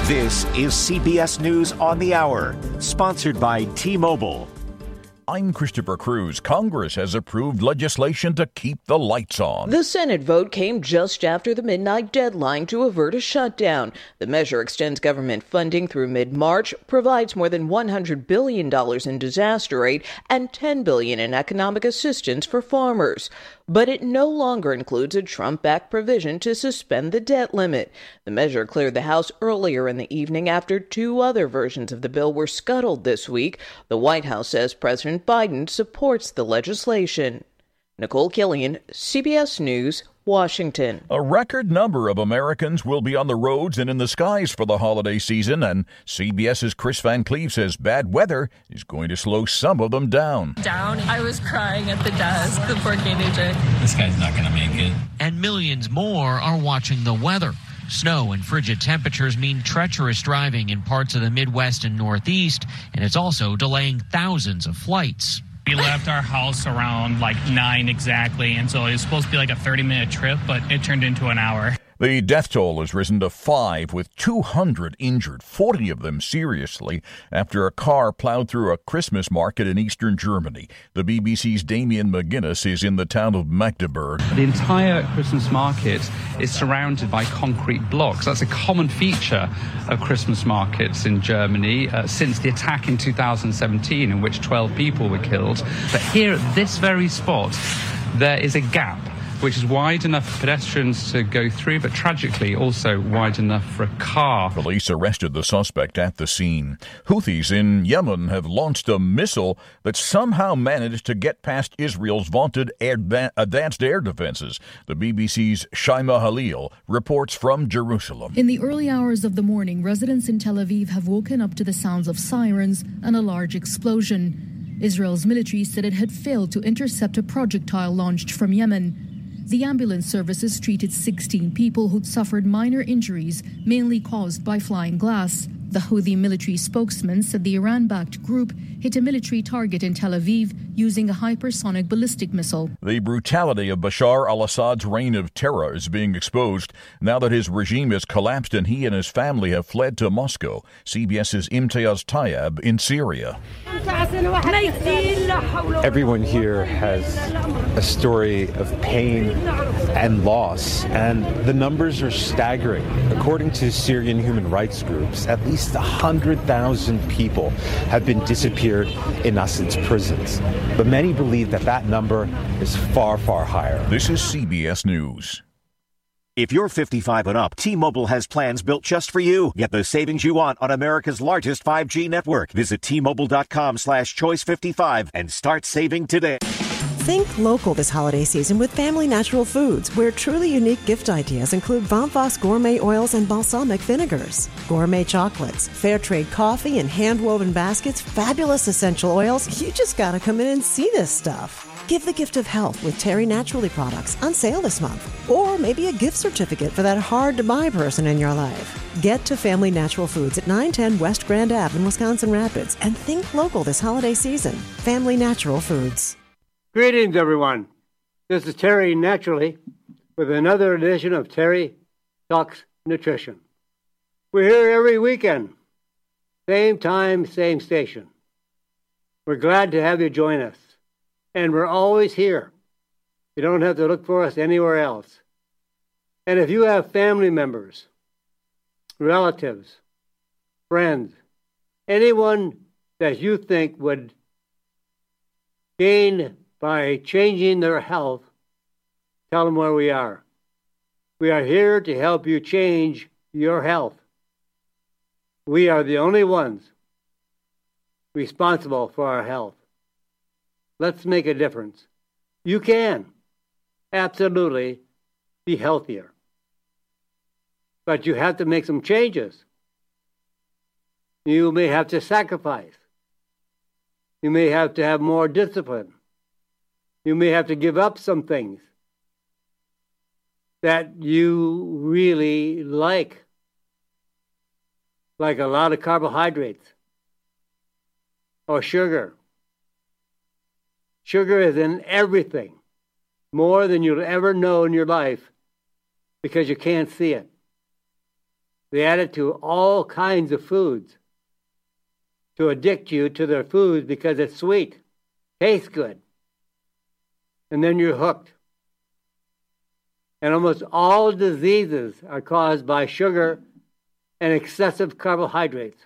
This is CBS News on the Hour, sponsored by T-Mobile. I'm Christopher Cruz. Congress has approved legislation to keep the lights on. The Senate vote came just after the midnight deadline to avert a shutdown. The measure extends government funding through mid-March, provides more than $100 billion in disaster aid, and $10 billion in economic assistance for farmers. But it no longer includes a Trump-backed provision to suspend the debt limit. The measure cleared the House earlier in the evening after two other versions of the bill were scuttled this week. The White House says President Biden supports the legislation. Nicole Killian, CBS News, Washington. A record number of Americans will be on the roads and in the skies for the holiday season, and CBS's Chris Van Cleve says bad weather is going to slow some of them down. I was crying at the desk, the poor teenager. This guy's not going to make it. And millions more are watching the weather. Snow and frigid temperatures mean treacherous driving in parts of the Midwest and Northeast, and it's also delaying thousands of flights. We left our house around 9 exactly, and so it was supposed to be a 30-minute trip, but it turned into an hour. The death toll has risen to 5, with 200 injured, 40 of them seriously, after a car plowed through a Christmas market in eastern Germany. The BBC's Damien McGuinness is in the town of Magdeburg. The entire Christmas market is surrounded by concrete blocks. That's a common feature of Christmas markets in Germany since the attack in 2017, in which 12 people were killed. But here at this very spot, there is a gap which is wide enough for pedestrians to go through, but tragically also wide enough for a car. Police arrested the suspect at the scene. Houthis in Yemen have launched a missile that somehow managed to get past Israel's vaunted advanced air defenses. The BBC's Shaima Halil reports from Jerusalem. In the early hours of the morning, residents in Tel Aviv have woken up to the sounds of sirens and a large explosion. Israel's military said it had failed to intercept a projectile launched from Yemen. The ambulance services treated 16 people who'd suffered minor injuries, mainly caused by flying glass. The Houthi military spokesman said the Iran-backed group hit a military target in Tel Aviv using a hypersonic ballistic missile. The brutality of Bashar al-Assad's reign of terror is being exposed now that his regime has collapsed and he and his family have fled to Moscow. CBS's Imtiaz Tayyab in Syria. Everyone here has a story of pain and loss, and the numbers are staggering. According to Syrian human rights groups, at least 100,000 people have been disappeared in Assad's prisons. But many believe that that number is far, far higher. This is CBS News. If you're 55 and up, T-Mobile has plans built just for you. Get the savings you want on America's largest 5G network. Visit T-Mobile.com/choice55 and start saving today. Think local this holiday season with Family Natural Foods, where truly unique gift ideas include Von Voss gourmet oils and balsamic vinegars, gourmet chocolates, fair trade coffee and hand-woven baskets, fabulous essential oils. You just gotta come in and see this stuff. Give the gift of health with Terry Naturally products on sale this month. Or maybe a gift certificate for that hard-to-buy person in your life. Get to Family Natural Foods at 910 West Grand Ave in Wisconsin Rapids and think local this holiday season. Family Natural Foods. Greetings, everyone. This is Terry Naturally with another edition of Terry Talks Nutrition. We're here every weekend. Same time, same station. We're glad to have you join us. And we're always here. You don't have to look for us anywhere else. And if you have family members, relatives, friends, anyone that you think would gain by changing their health, tell them where we are. We are here to help you change your health. We are the only ones responsible for our health. Let's make a difference. You can absolutely be healthier. But you have to make some changes. You may have to sacrifice. You may have to have more discipline. You may have to give up some things that you really like a lot of carbohydrates or sugar. Sugar is in everything, more than you'll ever know in your life, because you can't see it. They add it to all kinds of foods to addict you to their foods because it's sweet, tastes good, and then you're hooked. And almost all diseases are caused by sugar and excessive carbohydrates,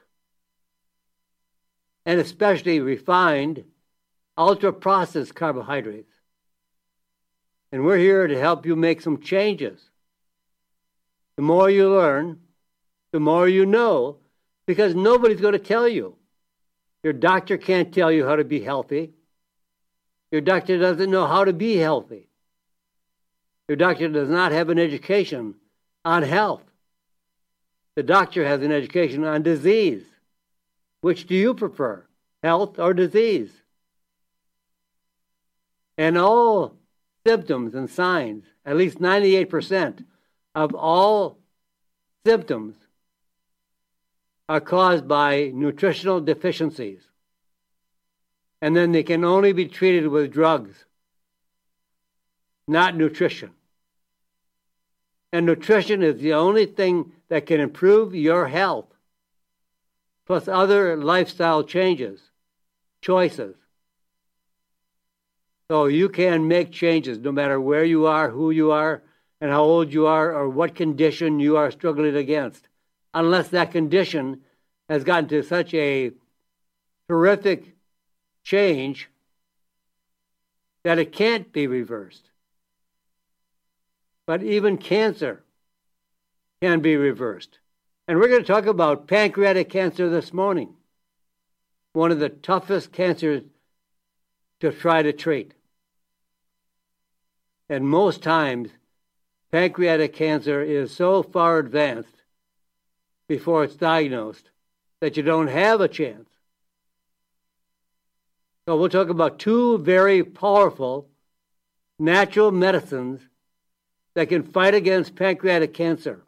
and especially refined, ultra-processed carbohydrates. And we're here to help you make some changes. The more you learn, the more you know, because nobody's going to tell you. Your doctor can't tell you how to be healthy. Your doctor doesn't know how to be healthy. Your doctor does not have an education on health. The doctor has an education on disease. Which do you prefer, health or disease? And all symptoms and signs, at least 98% of all symptoms are caused by nutritional deficiencies. And then they can only be treated with drugs, not nutrition. And nutrition is the only thing that can improve your health, plus other lifestyle changes, choices. So you can make changes no matter where you are, who you are, and how old you are, or what condition you are struggling against, unless that condition has gotten to such a terrific change that it can't be reversed. But even cancer can be reversed. And we're going to talk about pancreatic cancer this morning, one of the toughest cancers to try to treat. And most times, pancreatic cancer is so far advanced before it's diagnosed that you don't have a chance. So we'll talk about two very powerful natural medicines that can fight against pancreatic cancer.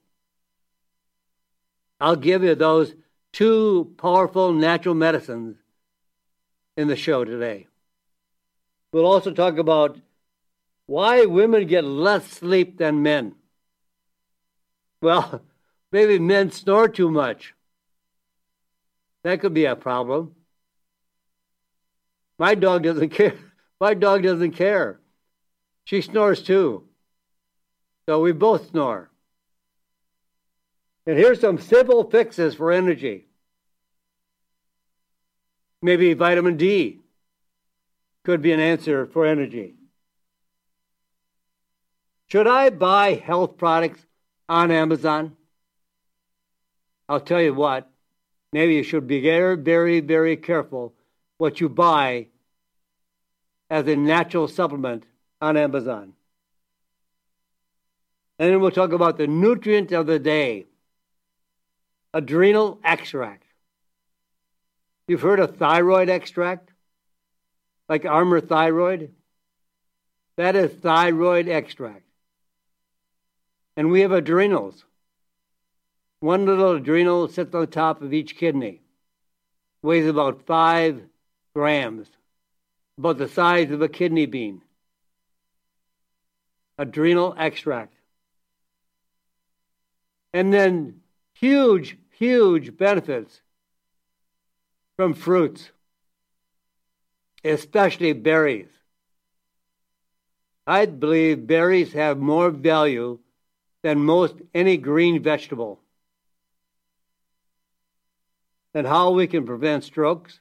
I'll give you those two powerful natural medicines in the show today. We'll also talk about why women get less sleep than men. Well, maybe men snore too much. That could be a problem. My dog doesn't care. My dog doesn't care. She snores too. So we both snore. And here's some simple fixes for energy. Maybe vitamin D could be an answer for energy. Should I buy health products on Amazon? I'll tell you what, maybe you should be very, very, very careful what you buy as a natural supplement on Amazon. And then we'll talk about the nutrient of the day, adrenal extract. You've heard of thyroid extract, like Armour Thyroid? That is thyroid extract. And we have adrenals. One little adrenal sits on the top of each kidney, weighs about 5 grams, about the size of a kidney bean. Adrenal extract. And then huge, huge benefits from fruits, especially berries. I believe berries have more value than most any green vegetable. And how we can prevent strokes.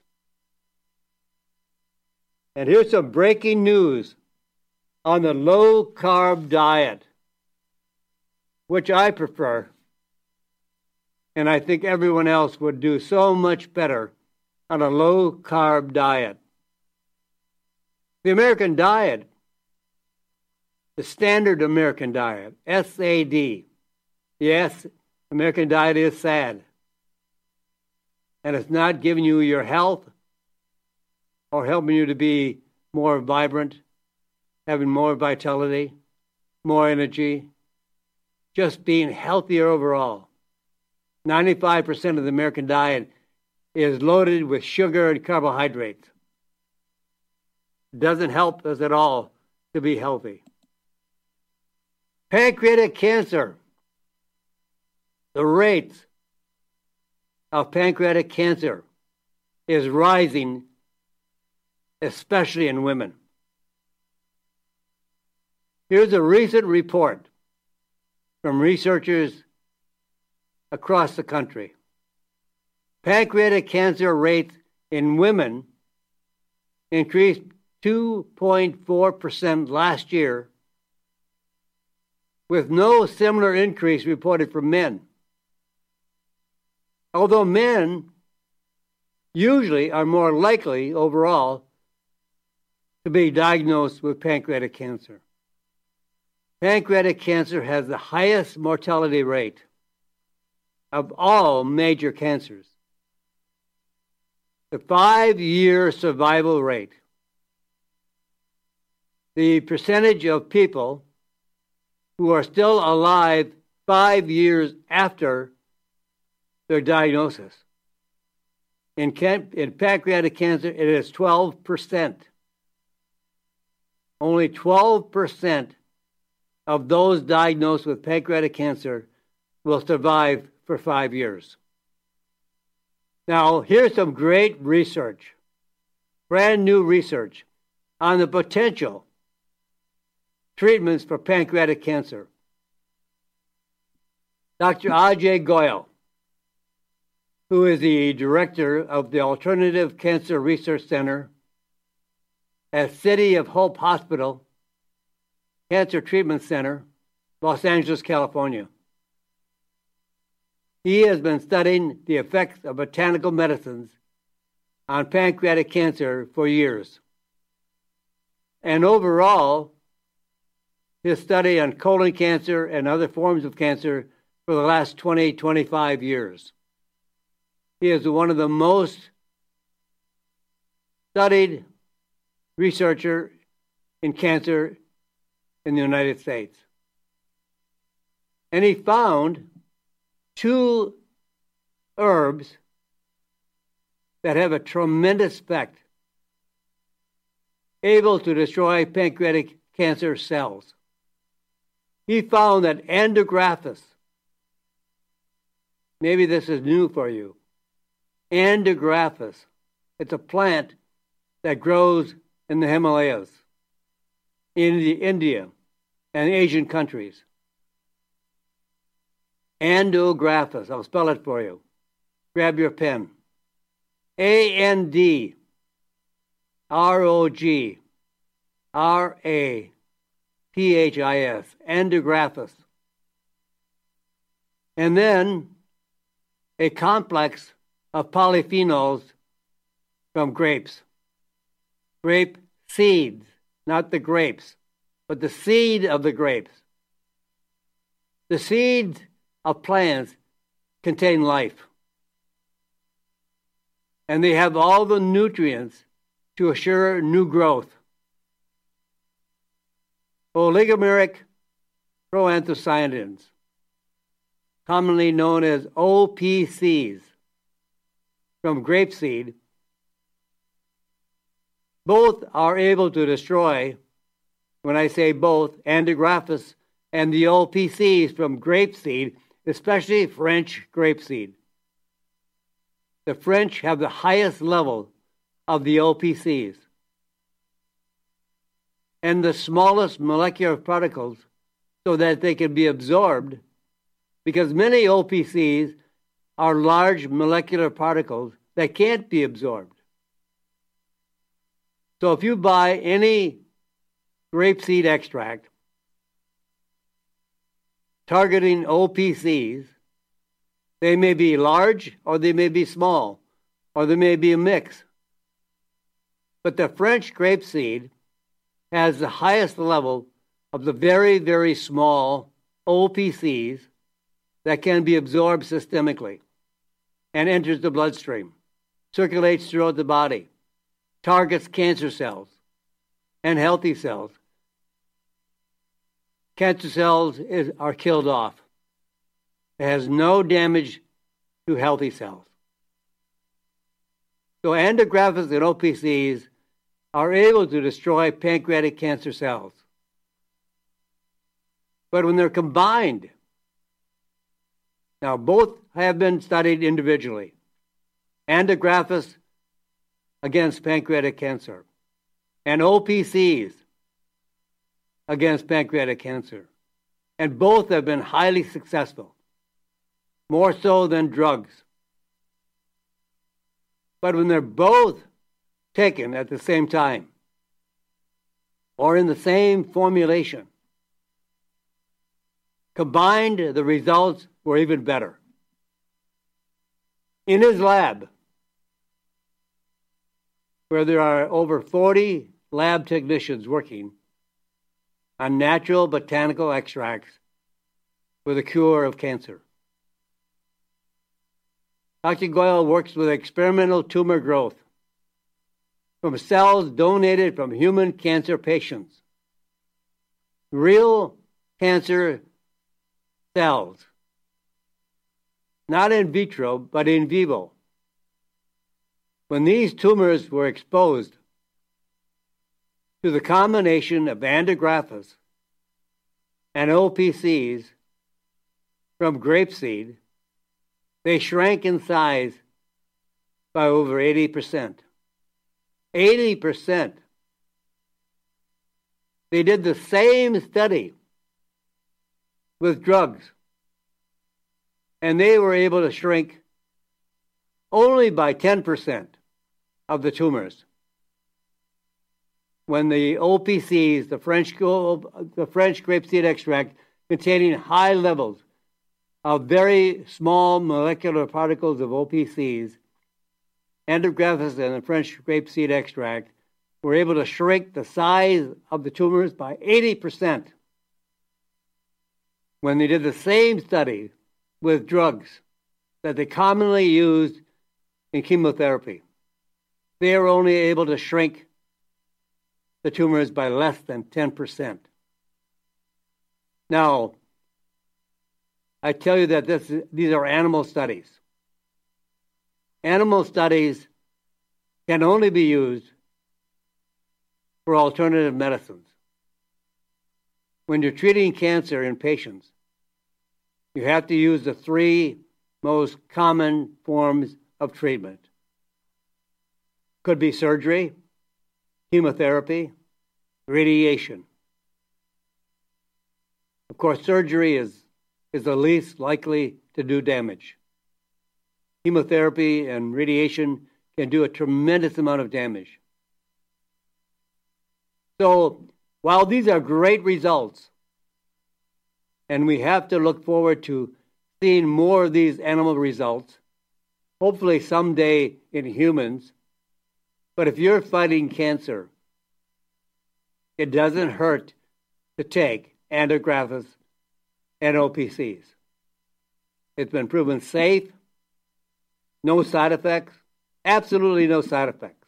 And here's some breaking news on the low-carb diet, which I prefer. And I think everyone else would do so much better on a low-carb diet. The American diet, the standard American diet, SAD. Yes, American diet is sad. And it's not giving you your health or helping you to be more vibrant, having more vitality, more energy, just being healthier overall. 95% of the American diet is loaded with sugar and carbohydrates. It doesn't help us at all to be healthy. Pancreatic cancer. The rates of pancreatic cancer is rising, especially in women. Here's a recent report from researchers across the country. Pancreatic cancer rates in women increased 2.4% last year, with no similar increase reported for men. Although men usually are more likely overall to be diagnosed with pancreatic cancer. Pancreatic cancer has the highest mortality rate of all major cancers. The 5-year survival rate, the percentage of people who are still alive 5 years after their diagnosis. In pancreatic cancer, it is 12%. Only 12% of those diagnosed with pancreatic cancer will survive for 5 years. Now, here's some great research, brand new research on the potential treatments for pancreatic cancer. Dr. Ajay Goyal, who is the director of the Alternative Cancer Research Center at City of Hope Hospital, Cancer Treatment Center, Los Angeles, California. He has been studying the effects of botanical medicines on pancreatic cancer for years. And overall, his study on colon cancer and other forms of cancer for the last 25 years. He is one of the most studied researcher in cancer in the United States. And he found 2 herbs that have a tremendous effect, able to destroy pancreatic cancer cells. He found that Andrographis, maybe this is new for you, Andrographis, it's a plant that grows in the Himalayas, in India and Asian countries. Andrographis, I'll spell it for you. Grab your pen. Andrographis. Andrographis. And then a complex of polyphenols from grapes. Grape seeds, not the grapes, but the seed of the grapes. The seeds of plants contain life. And they have all the nutrients to assure new growth. Oligomeric proanthocyanins, commonly known as OPCs, from grapeseed, both are able to destroy, when I say both, Andrographis and the OPCs from grapeseed, especially French grapeseed. The French have the highest level of the OPCs and the smallest molecular particles so that they can be absorbed, because many OPCs are large molecular particles that can't be absorbed. So if you buy any grapeseed extract targeting OPCs, they may be large or they may be small or they may be a mix. But the French grapeseed has the highest level of the very, very small OPCs that can be absorbed systemically and enters the bloodstream, circulates throughout the body, targets cancer cells and healthy cells. Cancer cells are killed off. It has no damage to healthy cells. So Andrographis and OPCs are able to destroy pancreatic cancer cells. But when they're combined, now both have been studied individually, Antigraphis against pancreatic cancer, and OPCs against pancreatic cancer. And both have been highly successful, more so than drugs. But when they're both taken at the same time, or in the same formulation, combined, the results were even better. In his lab, where there are over 40 lab technicians working on natural botanical extracts for the cure of cancer, Dr. Goyal works with experimental tumor growth from cells donated from human cancer patients. Real cancer cells, not in vitro, but in vivo. When these tumors were exposed to the combination of Antigraphis and OPCs from grapeseed, they shrank in size by over 80%. 80%. They did the same study with drugs, and they were able to shrink only by 10% of the tumors. When the OPCs, the French grapeseed extract, containing high levels of very small molecular particles of OPCs, Antigraphis and the French grapeseed extract were able to shrink the size of the tumors by 80%. When they did the same study with drugs that they commonly used in chemotherapy, they were only able to shrink the tumors by less than 10%. Now, I tell you that these are animal studies. Animal studies can only be used for alternative medicines. When you're treating cancer in patients, you have to use the three most common forms of treatment. Could be surgery, chemotherapy, radiation. Of course, surgery is the least likely to do damage. Chemotherapy and radiation can do a tremendous amount of damage. So, while these are great results, and we have to look forward to seeing more of these animal results, hopefully someday in humans, but if you're fighting cancer, it doesn't hurt to take Antigraphis and OPCs. It's been proven safe, no side effects, absolutely no side effects.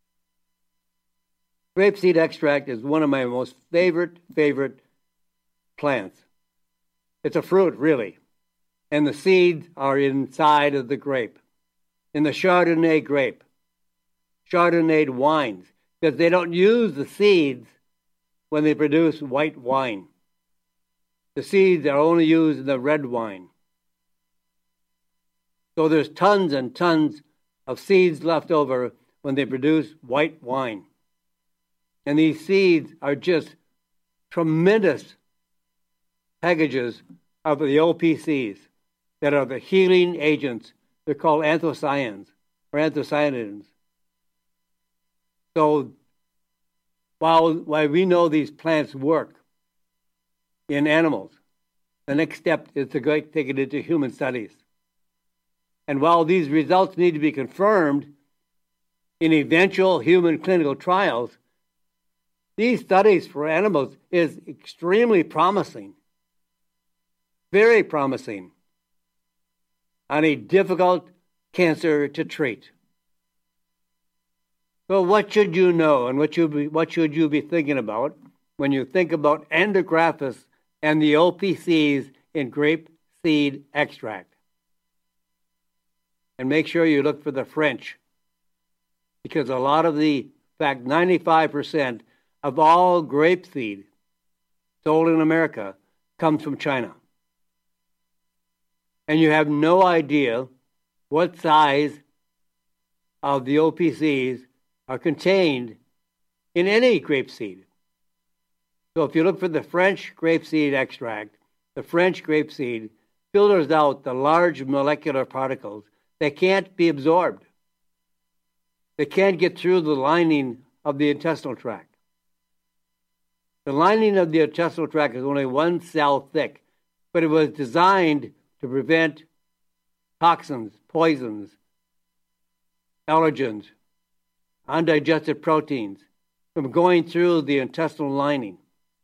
Grapeseed extract is one of my most favorite plants. It's a fruit, really, and the seeds are inside of the grape, in the Chardonnay grape, Chardonnay wines, because they don't use the seeds when they produce white wine. The seeds are only used in the red wine. So there's tons and tons of seeds left over when they produce white wine. And these seeds are just tremendous packages of the OPCs that are the healing agents. They're called anthocyanins or anthocyanins. So while we know these plants work in animals, the next step is to take it into human studies. And while these results need to be confirmed in eventual human clinical trials, these studies for animals is extremely promising, very promising, on a difficult cancer to treat. So what should you know, and what should you be thinking about when you think about Antigraphis and the OPCs in grape seed extract? And make sure you look for the French, because a lot of in fact, 95% of all grapeseed sold in America comes from China. And you have no idea what size of the OPCs are contained in any grapeseed. So if you look for the French grapeseed extract, the French grapeseed filters out the large molecular particles that can't be absorbed. They can't get through the lining of the intestinal tract. The lining of the intestinal tract is only 1 cell thick, but it was designed to prevent toxins, poisons, allergens, undigested proteins from going through the intestinal lining.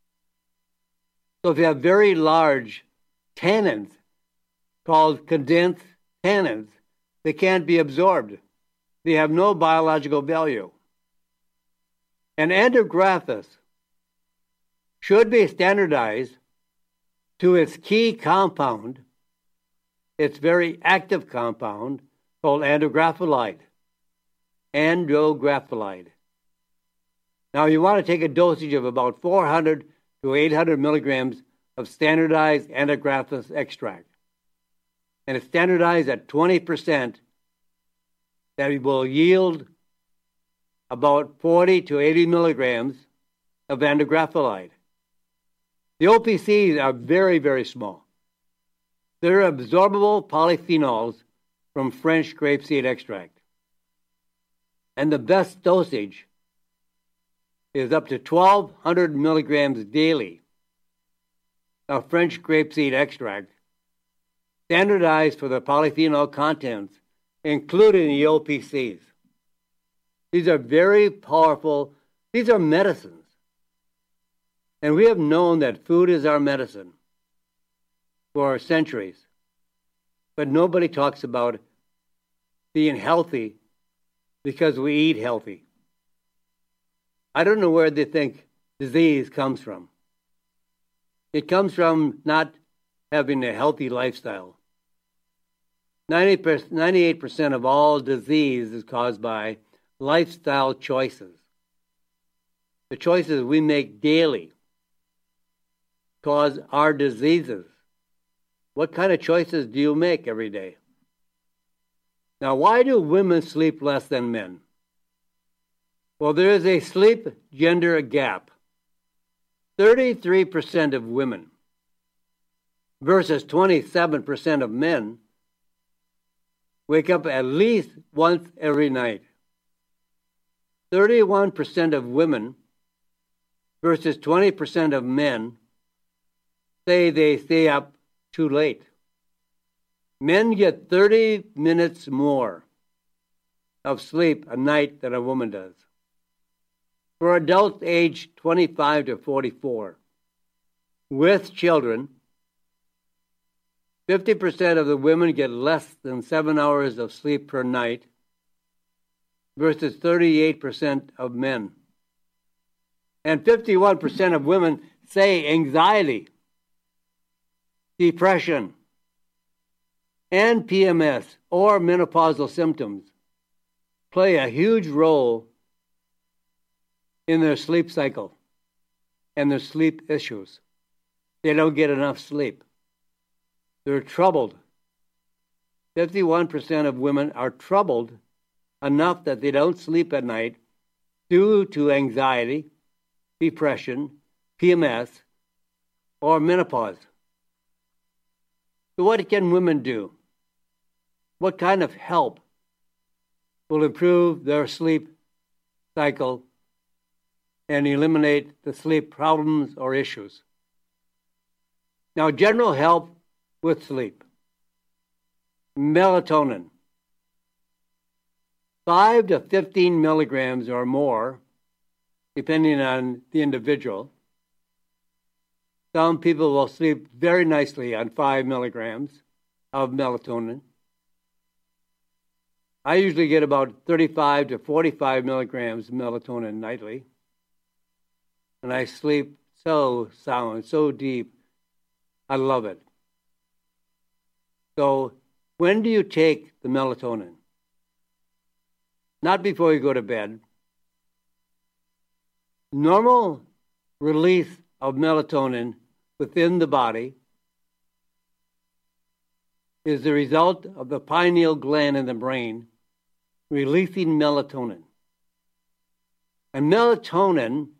So if you have very large tannins, called condensed tannins, they can't be absorbed. They have no biological value. And Andrographis should be standardized to its key compound, its very active compound, called andrographylide. Andrographylide. Now you want to take a dosage of about 400 to 800 milligrams of standardized Andrographis extract. And it's standardized at 20%, that will yield about 40 to 80 milligrams of andrographylide. The OPCs are very, very small. They're absorbable polyphenols from French grapeseed extract. And the best dosage is up to 1,200 milligrams daily of French grapeseed extract, standardized for the polyphenol contents, including the OPCs. These are very powerful, these are medicines. And we have known that food is our medicine for centuries. But nobody talks about being healthy because we eat healthy. I don't know where they think disease comes from. It comes from not having a healthy lifestyle. 98% of all disease is caused by lifestyle choices. The choices we make daily cause our diseases. What kind of choices do you make every day? Now, why do women sleep less than men? Well, there is a sleep-gender gap. 33% of women versus 27% of men wake up at least once every night. 31% of women versus 20% of men say they stay up too late. Men get 30 minutes more of sleep a night than a woman does. For adults aged 25 to 44, with children, 50% of the women get less than 7 hours of sleep per night versus 38% of men. And 51% of women say anxiety, depression, and PMS or menopausal symptoms play a huge role in their sleep cycle and their sleep issues. They don't get enough sleep. They're troubled. 51% of women are troubled enough that they don't sleep at night due to anxiety, depression, PMS, or menopause. So what can women do? What kind of help will improve their sleep cycle and eliminate the sleep problems or issues? Now, general help with sleep. Melatonin. 5 to 15 milligrams or more, depending on the individual. Some people will sleep very nicely on 5 milligrams of melatonin. I usually get about 35 to 45 milligrams of melatonin nightly. And I sleep so sound, so deep. I love it. So when do you take the melatonin? Not before you go to bed. Normal release of melatonin within the body is the result of the pineal gland in the brain releasing melatonin. And melatonin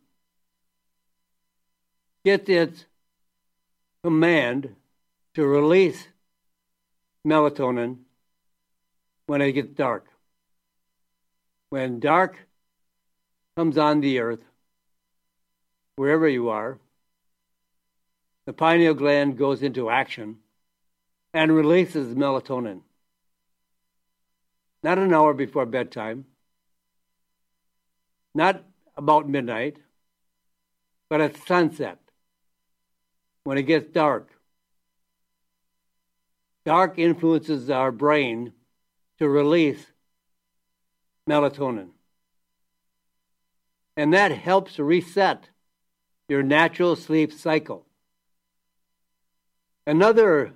gets its command to release melatonin when it gets dark. When dark comes on the earth, wherever you are, the pineal gland goes into action and releases melatonin. Not an hour before bedtime, not about midnight, but at sunset, when it gets dark. Dark influences our brain to release melatonin. And that helps reset your natural sleep cycle. Another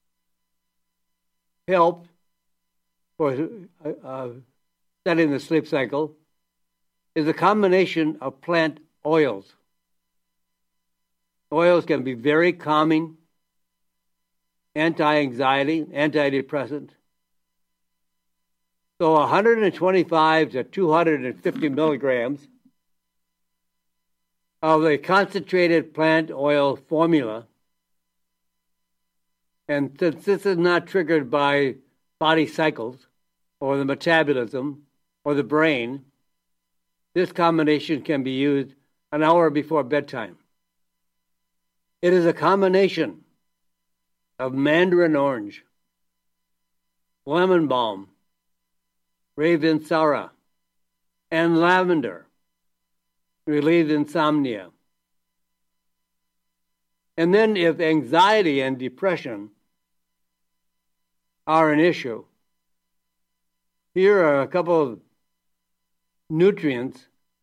help for setting the sleep cycle is a combination of plant oils. Oils can be very calming, anti-anxiety, antidepressant. So 125 to 250 milligrams of a concentrated plant oil formula. And since this is not triggered by body cycles or the metabolism or the brain, this combination can be used an hour before bedtime. It is a combination of mandarin orange, lemon balm, Ravensara, and lavender, relieves insomnia. And then if anxiety and depression are an issue, here are a couple of nutrients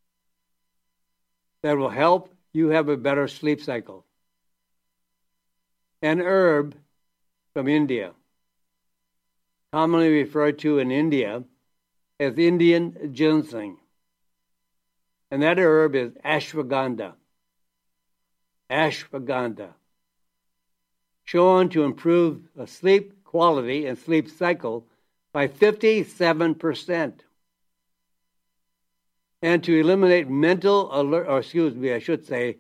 that will help you have a better sleep cycle. An herb from India, commonly referred to in India as Indian ginseng. And that herb is ashwagandha. Ashwagandha. Shown to improve the sleep quality and sleep cycle by 57%. And to eliminate mental alert, or excuse me, I should say,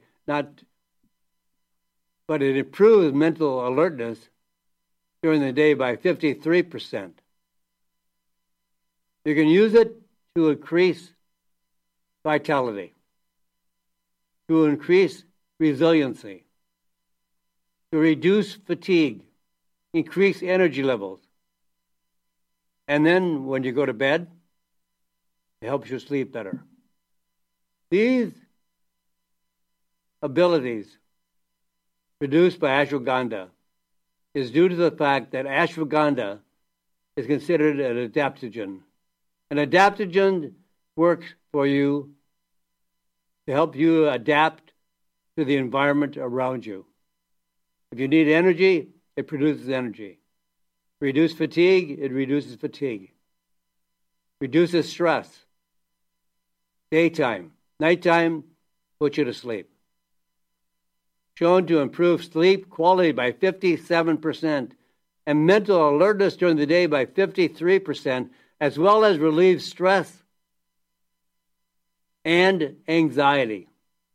but it improves mental alertness during the day by 53%. You can use it to increase vitality, to increase resiliency, to reduce fatigue, increase energy levels. And then when you go to bed, it helps you sleep better. These abilities produced by ashwagandha is due to the fact that ashwagandha is considered an adaptogen. An adaptogen works for you to help you adapt to the environment around you. If you need energy, it produces energy. Reduce fatigue, it reduces fatigue. Reduces stress. Daytime. Nighttime, puts you to sleep. Shown to improve sleep quality by 57% and mental alertness during the day by 53%, as well as relieve stress and anxiety.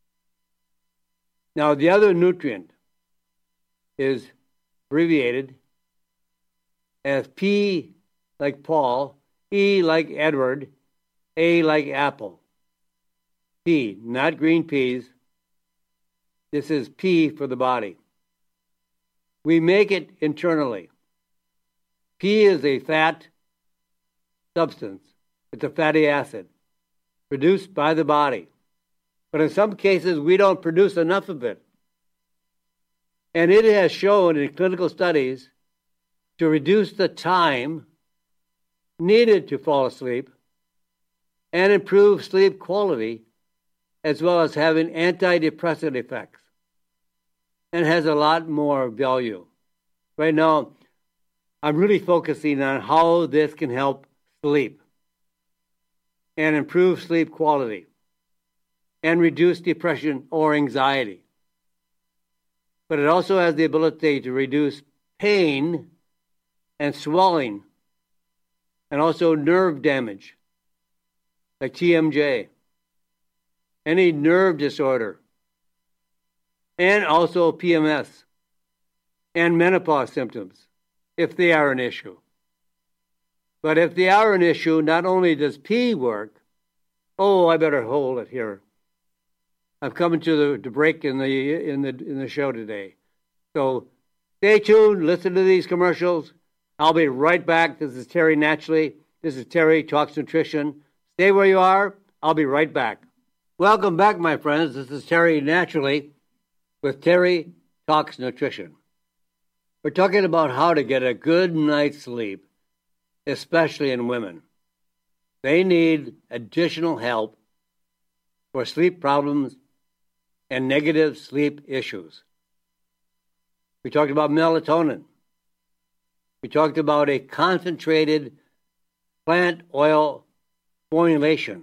Now, the other nutrient is abbreviated as P like Paul, E like Edward, A like apple. P, not green peas. This is P for the body. We make it internally. P is a fat substance. It's a fatty acid produced by the body. But in some cases, we don't produce enough of it. And it has shown in clinical studies to reduce the time needed to fall asleep and improve sleep quality, as well as having antidepressant effects, and has a lot more value. Right now, I'm really focusing on how this can help sleep and improve sleep quality and reduce depression or anxiety. But it also has the ability to reduce pain and swelling and also nerve damage like TMJ, any nerve disorder, and also PMS and menopause symptoms, if they are an issue. But if they are an issue, not only does P work, I better hold it here. I'm coming to the break in the show today. So stay tuned, listen to these commercials. I'll be right back. This is Terry Naturally. This is Terry Talks Nutrition. Stay where you are. I'll be right back. Welcome back, my friends. This is Terry Naturally with Terry Talks Nutrition. We're talking about how to get a good night's sleep, especially in women. They need additional help for sleep problems and negative sleep issues. We talked about melatonin. We talked about a concentrated plant oil formulation,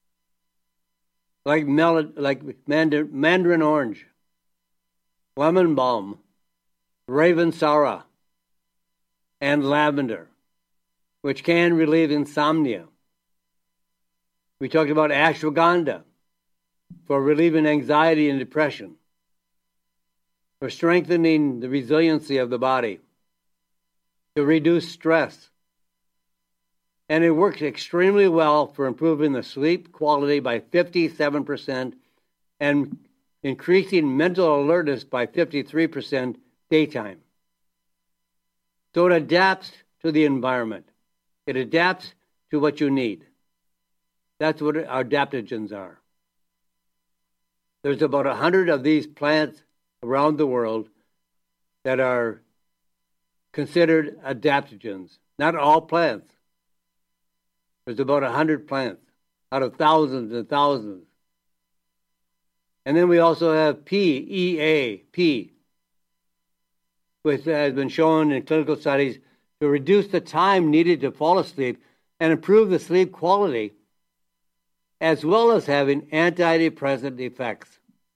like mandarin orange, lemon balm, ravensara, and lavender, which can relieve insomnia. We talked about ashwagandha for relieving anxiety and depression, for strengthening the resiliency of the body, to reduce stress. And it works extremely well for improving the sleep quality by 57% and increasing mental alertness by 53% daytime. So it adapts to the environment. It adapts to what you need. That's what our adaptogens are. There's about 100 of these plants around the world that are considered adaptogens. Not all plants. There's about 100 plants out of thousands and thousands. And then we also have P, which has been shown in clinical studies to reduce the time needed to fall asleep and improve the sleep quality, as well as having antidepressant effects.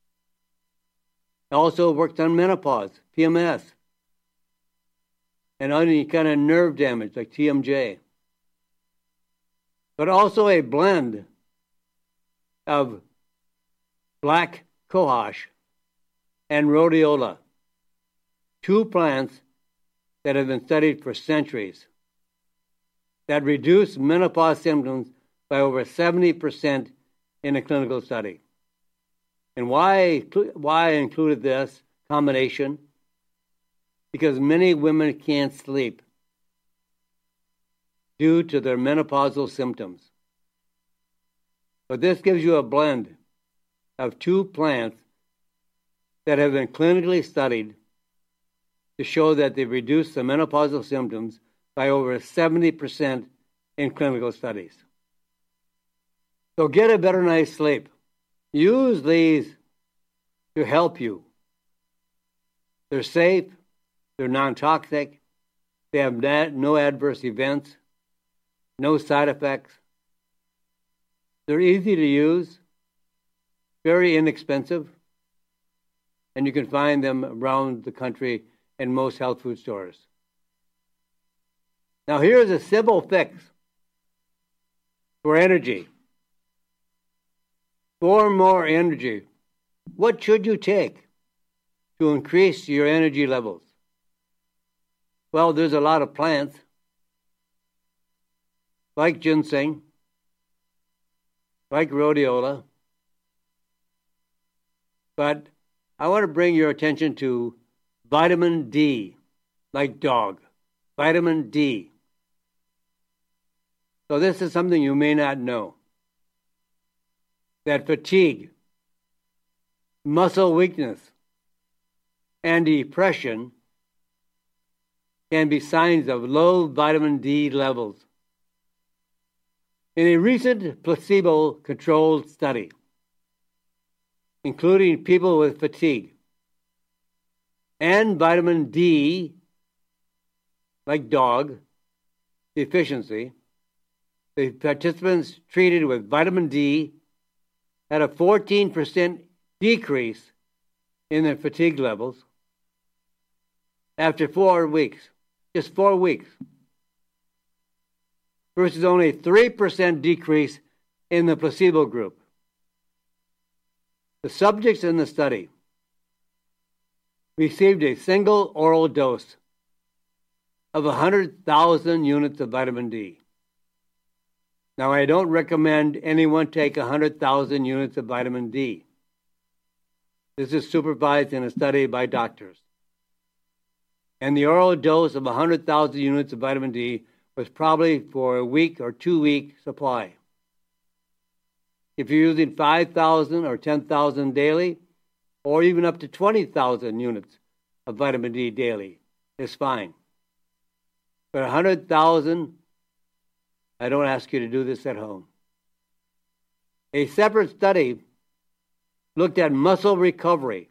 It also works on menopause, PMS, and any kind of nerve damage like TMJ. But also a blend of black cohosh and rhodiola, two plants that have been studied for centuries that reduce menopause symptoms by over 70% in a clinical study. And why I included this combination? Because many women can't sleep due to their menopausal symptoms. But this gives you a blend of two plants that have been clinically studied to show that they reduce the menopausal symptoms by over 70% in clinical studies. So get a better night's sleep. Use these to help you. They're safe, they're non-toxic, they have no adverse events, no side effects. They're easy to use, very inexpensive, and you can find them around the country in most health food stores. Now here's a simple fix for energy. For more energy, what should you take to increase your energy levels? Well, there's a lot of plants, like ginseng, like rhodiola, but I want to bring your attention to vitamin D, like dog, vitamin D. So this is something you may not know. That fatigue, muscle weakness, and depression can be signs of low vitamin D levels. In a recent placebo-controlled study, including people with fatigue and vitamin D, like dog, deficiency, the participants treated with vitamin D had a 14% decrease in their fatigue levels after 4 weeks, just 4 weeks, versus only 3% decrease in the placebo group. The subjects in the study received a single oral dose of 100,000 units of vitamin D. Now, I don't recommend anyone take 100,000 units of vitamin D. This is supervised in a study by doctors. And the oral dose of 100,000 units of vitamin D was probably for a week or 2 week supply. If you're using 5,000 or 10,000 daily, or even up to 20,000 units of vitamin D daily, it's fine. But 100,000, I don't ask you to do this at home. A separate study looked at muscle recovery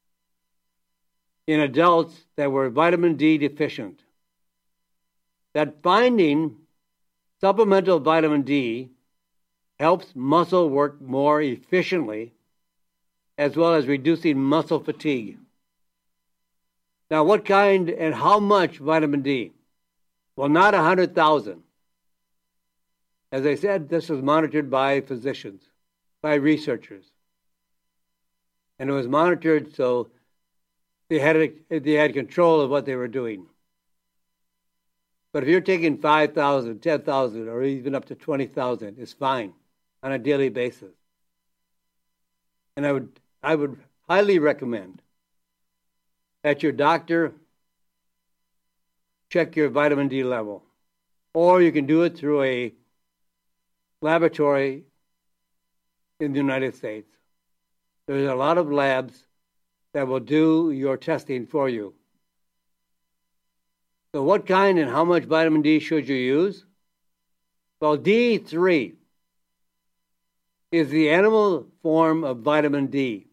in adults that were vitamin D deficient. That finding supplemental vitamin D helps muscle work more efficiently, as well as reducing muscle fatigue. Now, what kind and how much vitamin D? Well, not 100,000. As I said, this was monitored by physicians, by researchers. And it was monitored so they had control of what they were doing. But if you're taking 5,000, 10,000, or even up to 20,000, it's fine on a daily basis. And I would highly recommend that your doctor check your vitamin D level. Or you can do it through a laboratory in the United States. There's a lot of labs that will do your testing for you. So what kind and how much vitamin D should you use? Well, D3 is the animal form of vitamin D,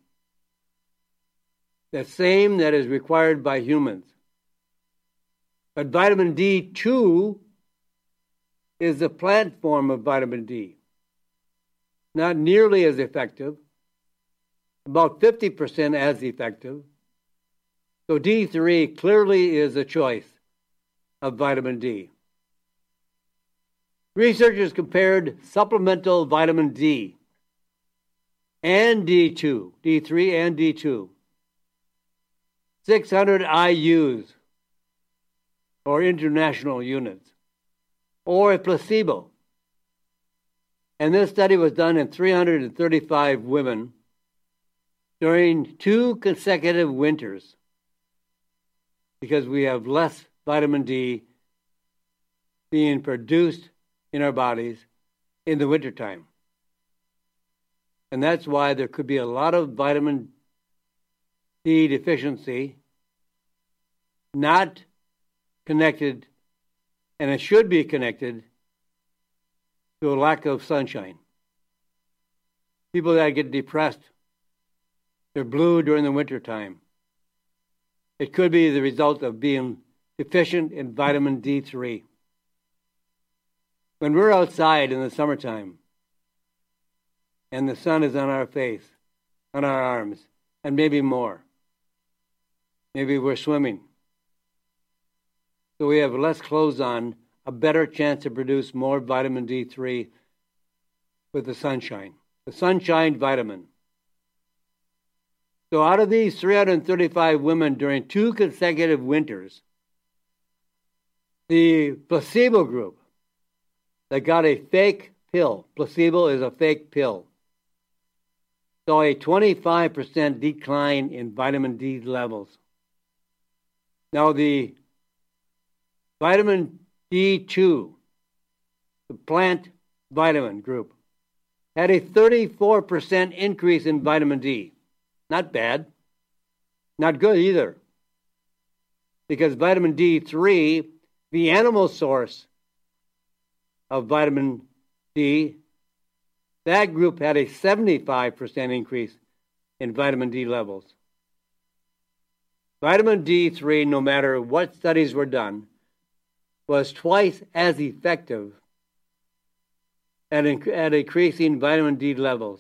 the same that is required by humans. But vitamin D2 is the plant form of vitamin D. Not nearly as effective, about 50% as effective. So D3 clearly is a choice of vitamin D. Researchers compared supplemental vitamin D and D2, D3 and D2, 600 IUs, or international units, or a placebo. And this study was done in 335 women during 2 consecutive winters, because we have less vitamin D being produced in our bodies in the wintertime. And that's why there could be a lot of vitamin D deficiency not connected, and it should be connected to a lack of sunshine. People that get depressed, they're blue during the wintertime. It could be the result of being deficient in vitamin D3. When we're outside in the summertime and the sun is on our face, on our arms, and maybe more, maybe we're swimming, so we have less clothes on, a better chance to produce more vitamin D3 with the sunshine vitamin. So out of these 335 women during 2 consecutive winters, the placebo group that got a fake pill, placebo is a fake pill, saw a 25% decline in vitamin D levels. Now the vitamin D2, the plant vitamin group, had a 34% increase in vitamin D. Not bad. Not good either. Because vitamin D3, the animal source of vitamin D, that group had a 75% increase in vitamin D levels. Vitamin D3, no matter what studies were done, was twice as effective at increasing vitamin D levels.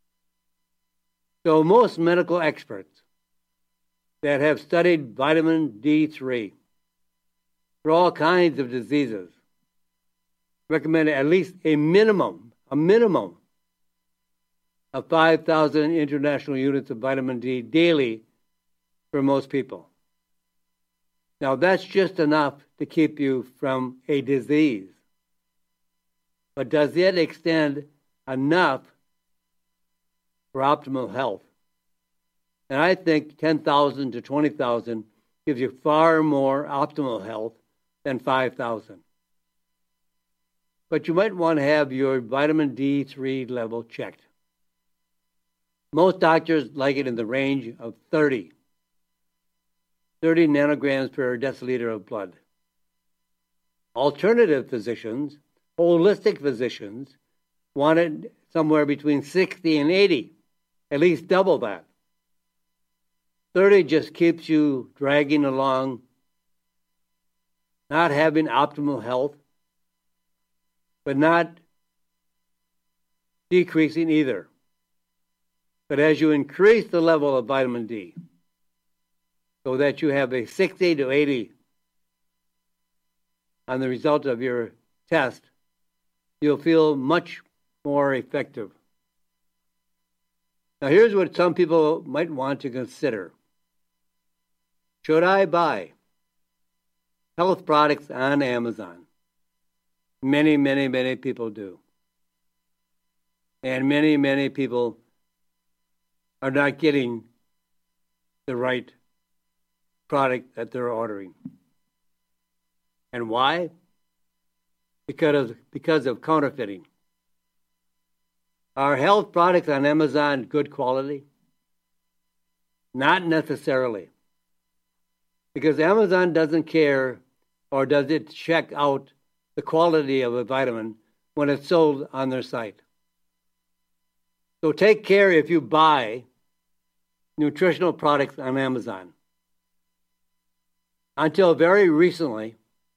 So most medical experts that have studied vitamin D3 for all kinds of diseases recommend at least a minimum of 5,000 international units of vitamin D daily for most people. Now, that's just enough to keep you from a disease. But does it extend enough for optimal health? And I think 10,000 to 20,000 gives you far more optimal health than 5,000. But you might want to have your vitamin D3 level checked. Most doctors like it in the range of 30 nanograms per deciliter of blood. Alternative physicians, holistic physicians, want it somewhere between 60 and 80, at least double that. 30 just keeps you dragging along, not having optimal health, but not decreasing either. But as you increase the level of vitamin D, so that you have a 60 to 80 on the result of your test, you'll feel much more effective. Now, here's what some people might want to consider. Should I buy health products on Amazon? Many people do. And many people are not getting the right product that they're ordering. And why? Because of counterfeiting. Are health products on Amazon good quality? Not necessarily. Because Amazon doesn't care, or does it check out the quality of a vitamin when it's sold on their site. So take care if you buy nutritional products on Amazon. Until very recently,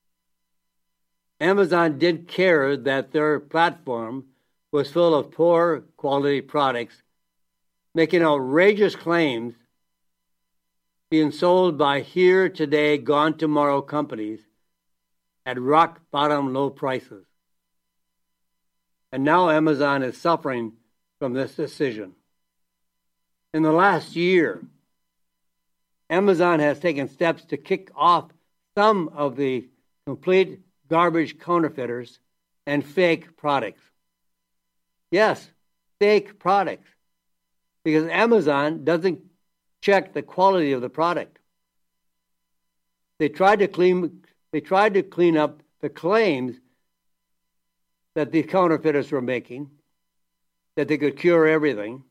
Amazon didn't care that their platform was full of poor quality products, making outrageous claims, being sold by here today, gone tomorrow companies at rock bottom low prices. And now Amazon is suffering from this decision. In the last year, Amazon has taken steps to kick off some of the complete garbage counterfeiters and fake products. Yes, fake products. Because Amazon doesn't check the quality of the product. They tried to clean up the claims that the counterfeiters were making, that they could cure everything.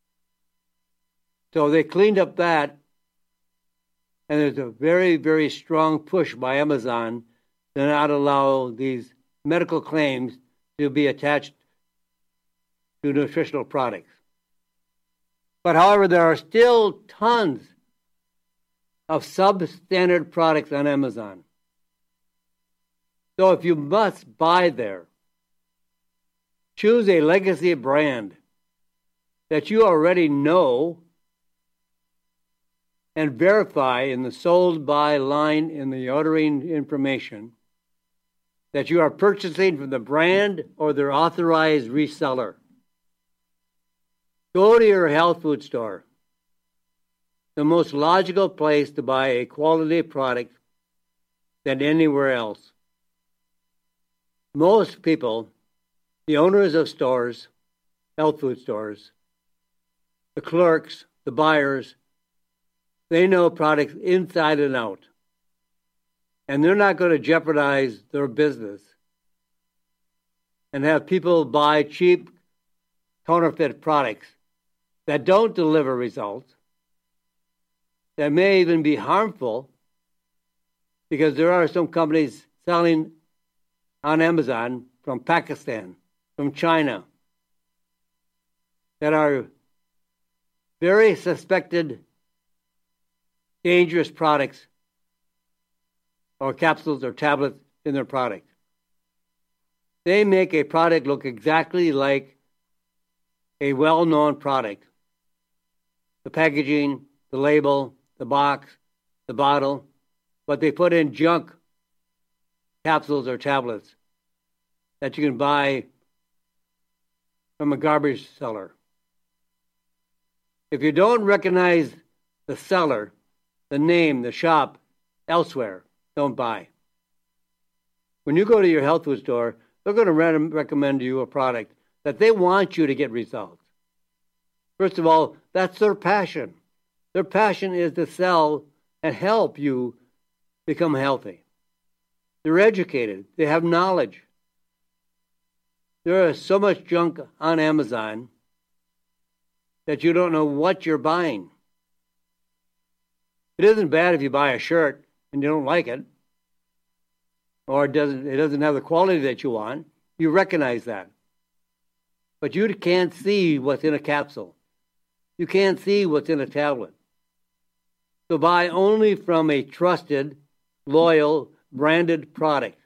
So they cleaned up that, and there's a very, very strong push by Amazon to not allow these medical claims to be attached to nutritional products. But however, there are still tons of substandard products on Amazon. So if you must buy there, choose a legacy brand that you already know and verify in the sold by line in the ordering information that you are purchasing from the brand or their authorized reseller. Go to your health food store, the most logical place to buy a quality product than anywhere else. Most people, the owners of stores, health food stores, the clerks, the buyers, they know products inside and out. And they're not going to jeopardize their business and have people buy cheap counterfeit products that don't deliver results, that may even be harmful, because there are some companies selling on Amazon from Pakistan, from China, that are very suspected dangerous products or capsules or tablets in their product. They make a product look exactly like a well-known product. The packaging, the label, the box, the bottle, but they put in junk capsules or tablets that you can buy from a garbage seller. If you don't recognize the seller, the name, the shop elsewhere, don't buy. When you go to your health food store, they're going to recommend you a product that they want you to get results. First of all, that's their passion. Their passion is to sell and help you become healthy. They're educated. They have knowledge. There is so much junk on Amazon that you don't know what you're buying. It isn't bad if you buy a shirt and you don't like it, or it doesn't have the quality that you want. You recognize that. But you can't see what's in a capsule. You can't see what's in a tablet. So buy only from a trusted, loyal, branded product.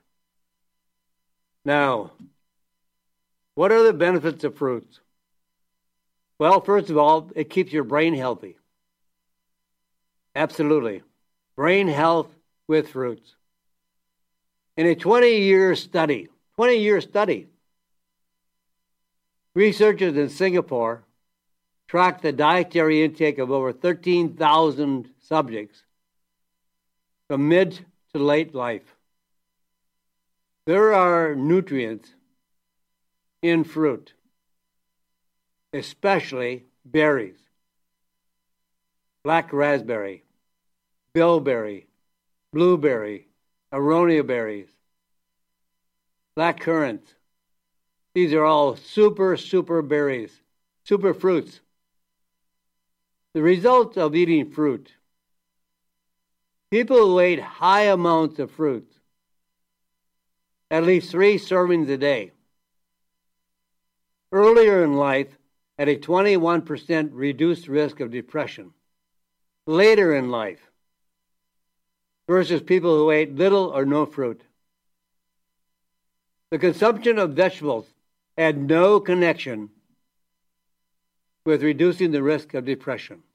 Now, what are the benefits of fruits? Well, first of all, it keeps your brain healthy. Absolutely. Brain health with fruits. In a 20-year study, researchers in Singapore tracked the dietary intake of over 13,000 subjects from mid to late life. There are nutrients in fruit, especially berries. Black raspberry, bilberry, blueberry, aronia berries, black currants. These are all super berries, super fruits. The result of eating fruit: people who ate high amounts of fruits, at least 3 servings a day, earlier in life had a 21% reduced risk of depression. Later in life, versus people who ate little or no fruit. The consumption of vegetables had no connection with reducing the risk of depression.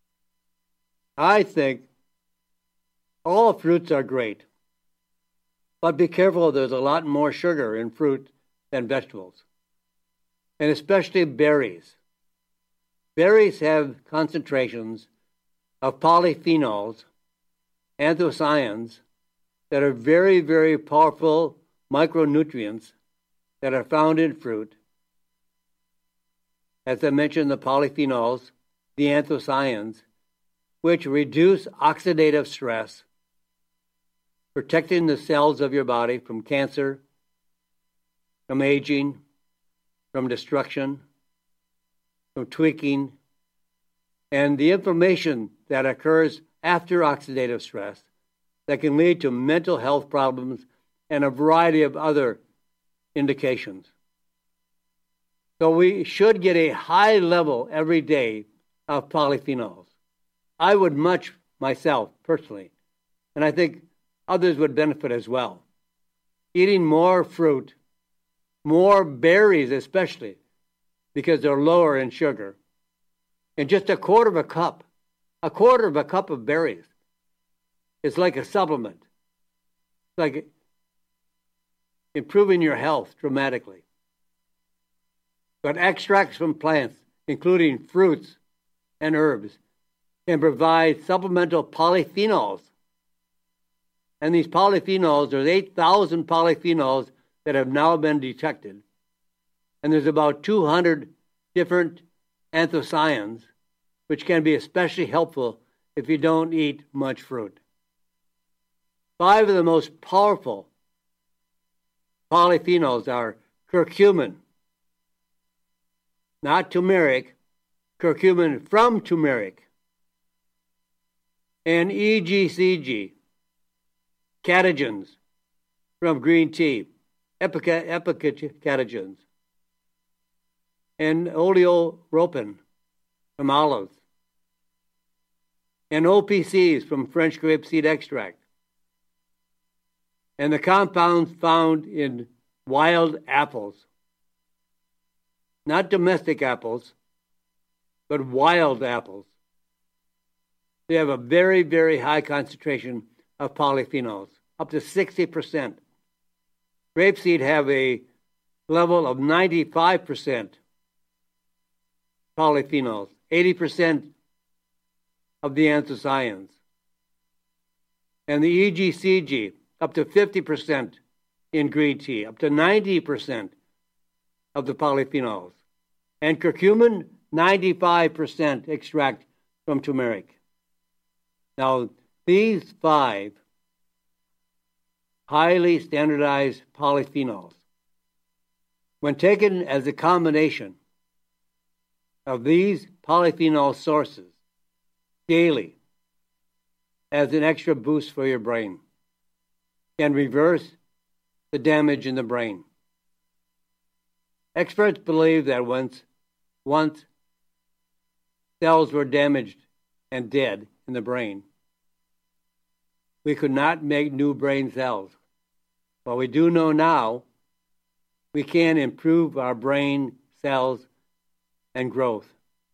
I think all fruits are great, but be careful, there's a lot more sugar in fruit than vegetables, and especially berries. Berries have concentrations of polyphenols, anthocyanins, that are very powerful micronutrients that are found in fruit. As I mentioned, the polyphenols, the anthocyanins, which reduce oxidative stress, protecting the cells of your body from cancer, from aging, from destruction, from tweaking, and the inflammation that occurs after oxidative stress that can lead to mental health problems and a variety of other indications. So we should get a high level every day of polyphenols. I would much myself, personally, and I think others would benefit as well. Eating more fruit, more berries especially, because they're lower in sugar, and just a quarter of a cup of berries is like a supplement. It's like improving your health dramatically. But extracts from plants, including fruits and herbs, can provide supplemental polyphenols. And these polyphenols, there's 8,000 polyphenols that have now been detected. And there's about 200 different anthocyanins, which can be especially helpful if you don't eat much fruit. 5 of the most powerful polyphenols are curcumin, not turmeric, curcumin from turmeric, and EGCG, catechins from green tea, epicatogens, and oleoropin from olives, and OPCs from French grapeseed extract, and the compounds found in wild apples. Not domestic apples, but wild apples. They have a very high concentration of polyphenols, up to 60%. Grapeseed have a level of 95% polyphenols 80% of the anthocyanins. And the EGCG, up to 50% in green tea, up to 90% of the polyphenols. And curcumin, 95% extract from turmeric. Now, these 5 highly standardized polyphenols, when taken as a combination of these polyphenol sources daily as an extra boost for your brain, can reverse the damage in the brain. Experts believe that once cells were damaged and dead in the brain, we could not make new brain cells. What we do know now, we can improve our brain cells and growth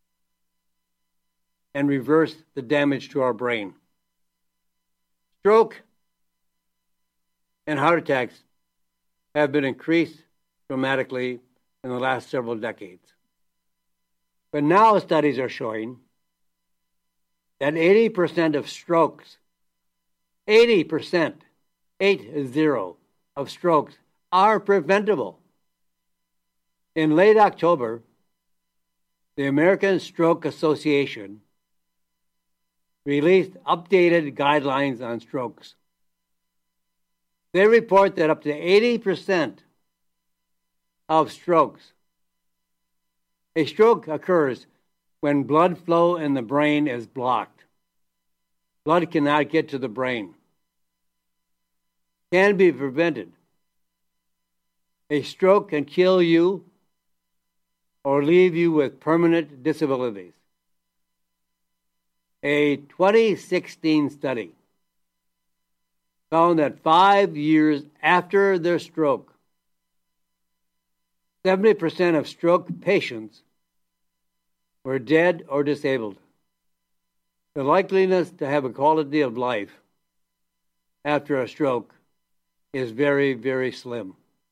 and reverse the damage to our brain. Stroke and heart attacks have been increased dramatically in the last several decades. But now studies are showing that 80% of strokes, 80%, 80 of strokes are preventable. In late October, the American Stroke Association released updated guidelines on strokes. They report that up to 80% of strokes. A stroke occurs when blood flow in the brain is blocked. Blood cannot get to the brain. Can be prevented. A stroke can kill you or leave you with permanent disabilities. A 2016 study found that 5 years after their stroke, 70% of stroke patients were dead or disabled. The likeliness to have a quality of life after a stroke is very, very slim.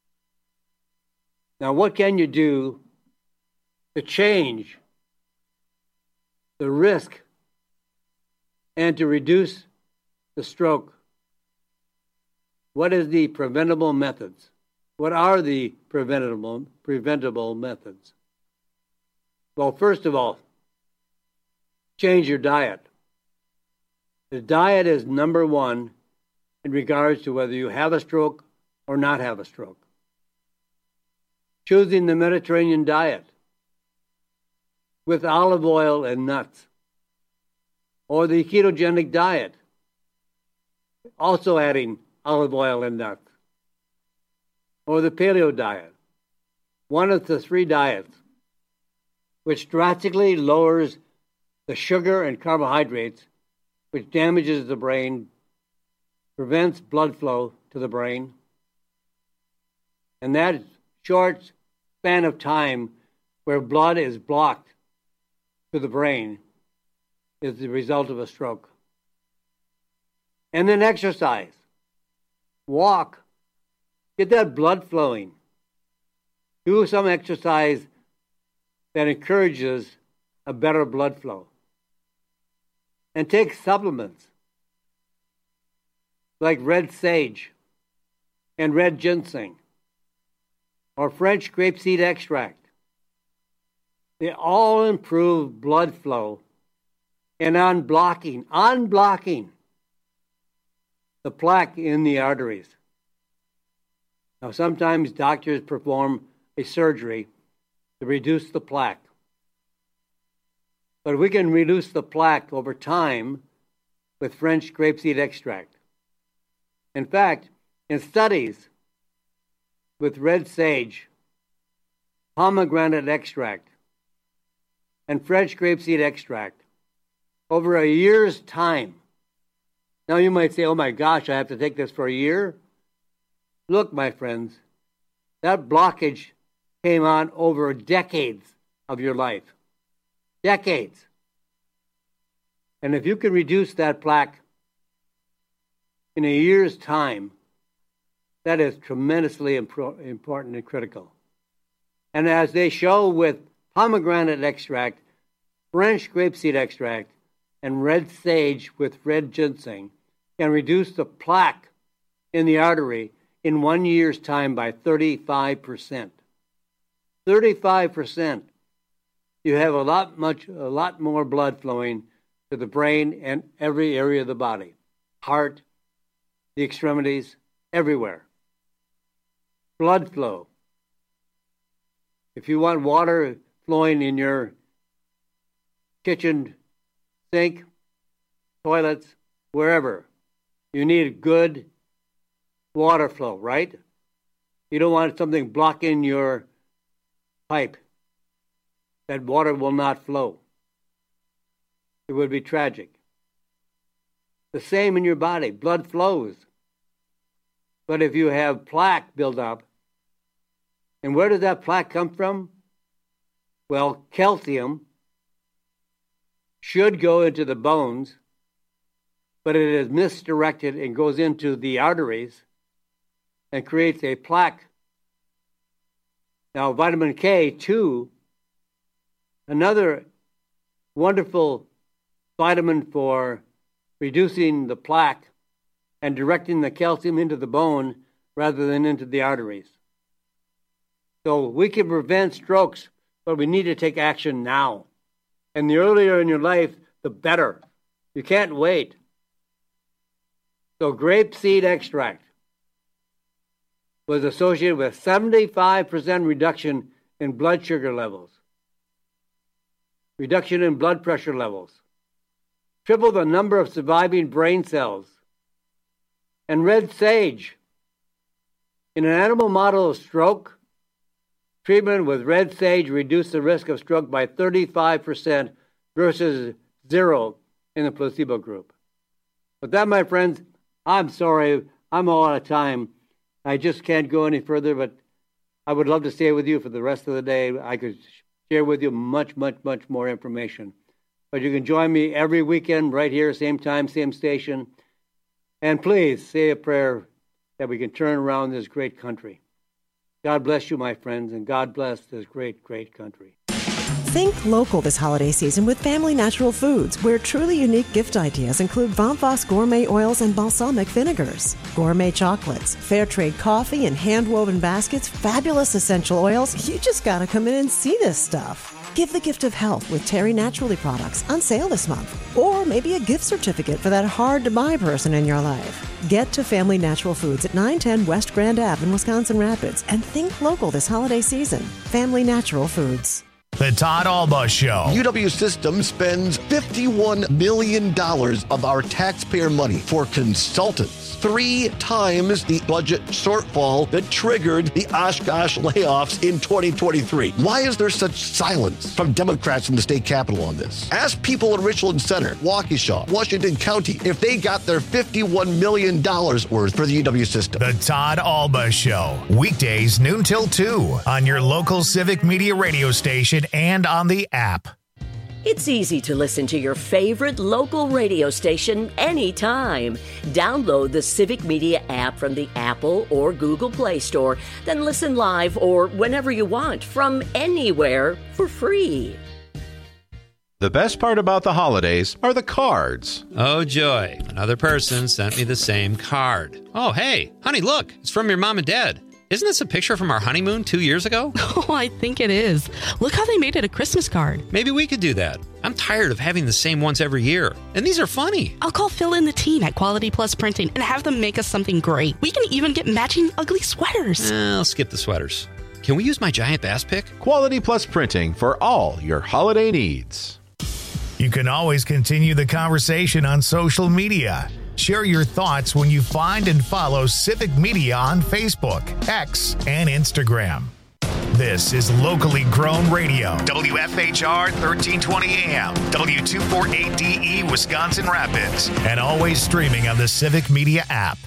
Now, what can you do to change the risk and to reduce the stroke? What is the preventable methods? What are the preventable methods? Well, first of all, change your diet. The diet is number one in regards to whether you have a stroke or not have a stroke. Choosing the Mediterranean diet with olive oil and nuts, or the ketogenic diet, also adding olive oil and nuts, or the paleo diet, one of the 3 diets, which drastically lowers the sugar and carbohydrates, which damages the brain, prevents blood flow to the brain, and that short span of time where blood is blocked to the brain is the result of a stroke. And then exercise. Walk. Get that blood flowing. Do some exercise that encourages a better blood flow. And take supplements like red sage and red ginseng or French grapeseed extract. They all improve blood flow and unblocking the plaque in the arteries. Now, sometimes doctors perform a surgery to reduce the plaque. But we can reduce the plaque over time with French grapeseed extract. In fact, in studies with red sage, pomegranate extract, and French grapeseed extract, over a year's time. Now you might say, oh my gosh, I have to take this for a year? Look, my friends, that blockage came on over decades of your life. Decades. And if you can reduce that plaque in a year's time, that is tremendously important and critical. And as they show with pomegranate extract, French grapeseed extract and red sage with red ginseng can reduce the plaque in the artery in 1 year's time by 35%. 35%. You have a lot more blood flowing to the brain and every area of the body. Heart, the extremities, everywhere. Blood flow. If you want water flowing in your kitchen sink, toilets, wherever, you need good water flow, right? You don't want something blocking your pipe. That water will not flow. It would be tragic. The same in your body. Blood flows. But if you have plaque build up, and where does that plaque come from? Well, calcium should go into the bones, but it is misdirected and goes into the arteries and creates a plaque. Now, vitamin K, too, another wonderful vitamin for reducing the plaque and directing the calcium into the bone rather than into the arteries. So we can prevent strokes, but we need to take action now. And the earlier in your life, the better. You can't wait. So grapeseed extract was associated with 75% reduction in blood sugar levels, reduction in blood pressure levels, triple the number of surviving brain cells, and red sage. In an animal model of stroke, treatment with red sage reduced the risk of stroke by 35% versus 0 in the placebo group. With that, my friends, I'm sorry, I'm all out of time. I just can't go any further, but I would love to stay with you for the rest of the day. I could share with you much, much, much more information. But you can join me every weekend right here, same time, same station. And please say a prayer that we can turn around this great country. God bless you, my friends, and God bless this great, great country. Think local this holiday season with Family Natural Foods, where truly unique gift ideas include Von Voss gourmet oils and balsamic vinegars, gourmet chocolates, fair trade coffee and hand-woven baskets, fabulous essential oils. You just gotta come in and see this stuff. Give the gift of health with Terry Naturally products on sale this month. Or maybe a gift certificate for that hard-to-buy person in your life. Get to Family Natural Foods at 910 West Grand Ave in Wisconsin Rapids and think local this holiday season. Family Natural Foods. The Todd Alba Show. UW System spends $51 million of our taxpayer money for consultants. 3 times the budget shortfall that triggered the Oshkosh layoffs in 2023. Why is there such silence from Democrats in the state capitol on this? Ask people in Richland Center, Waukesha, Washington County if they got their $51 million worth for the UW System. The Todd Alba Show. Weekdays noon till 2 on your local Civic Media radio station and on the app. It's easy to listen to your favorite local radio station anytime. Download the Civic Media app from the Apple or Google Play Store, then listen live or whenever you want from anywhere for free. The best part about the holidays are the cards. Oh, joy. Another person sent me the same card. Oh, hey, honey, look. It's from your mom and dad. Isn't this a picture from our honeymoon 2 years ago? Oh, I think it is. Look how they made it a Christmas card. Maybe we could do that. I'm tired of having the same ones every year. And these are funny. I'll call Phil and the team at Quality Plus Printing and have them make us something great. We can even get matching ugly sweaters. I'll skip the sweaters. Can we use my giant bass pick? Quality Plus Printing for all your holiday needs. You can always continue the conversation on social media. Share your thoughts when you find and follow Civic Media on Facebook, X, and Instagram. This is locally grown radio. WFHR 1320 AM, W248DE, Wisconsin Rapids, and always streaming on the Civic Media app.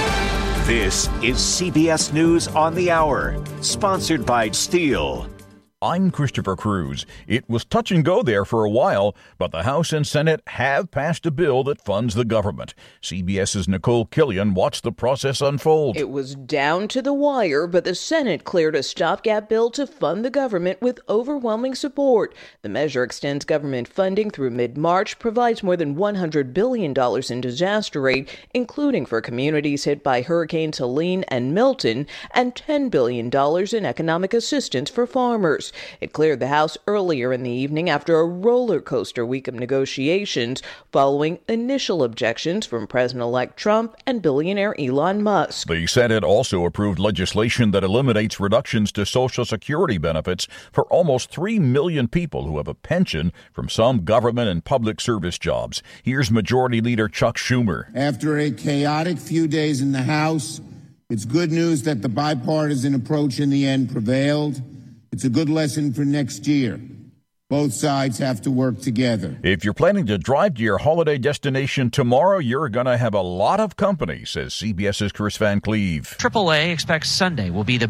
This is CBS News on the Hour, sponsored by Steel. I'm Christopher Cruz. It was touch and go there for a while, but the House and Senate have passed a bill that funds the government. CBS's Nicole Killian watched the process unfold. It was down to the wire, but the Senate cleared a stopgap bill to fund the government with overwhelming support. The measure extends government funding through mid-March, provides more than $100 billion in disaster aid, including for communities hit by Hurricanes Helene and Milton, and $10 billion in economic assistance for farmers. It cleared the House earlier in the evening after a roller coaster week of negotiations following initial objections from President-elect Trump and billionaire Elon Musk. The Senate also approved legislation that eliminates reductions to Social Security benefits for almost 3 million people who have a pension from some government and public service jobs. Here's Majority Leader Chuck Schumer. After a chaotic few days in the House, it's good news that the bipartisan approach in the end prevailed. It's a good lesson for next year. Both sides have to work together. If you're planning to drive to your holiday destination tomorrow, you're going to have a lot of company, says CBS's Chris Van Cleve. AAA expects Sunday will be the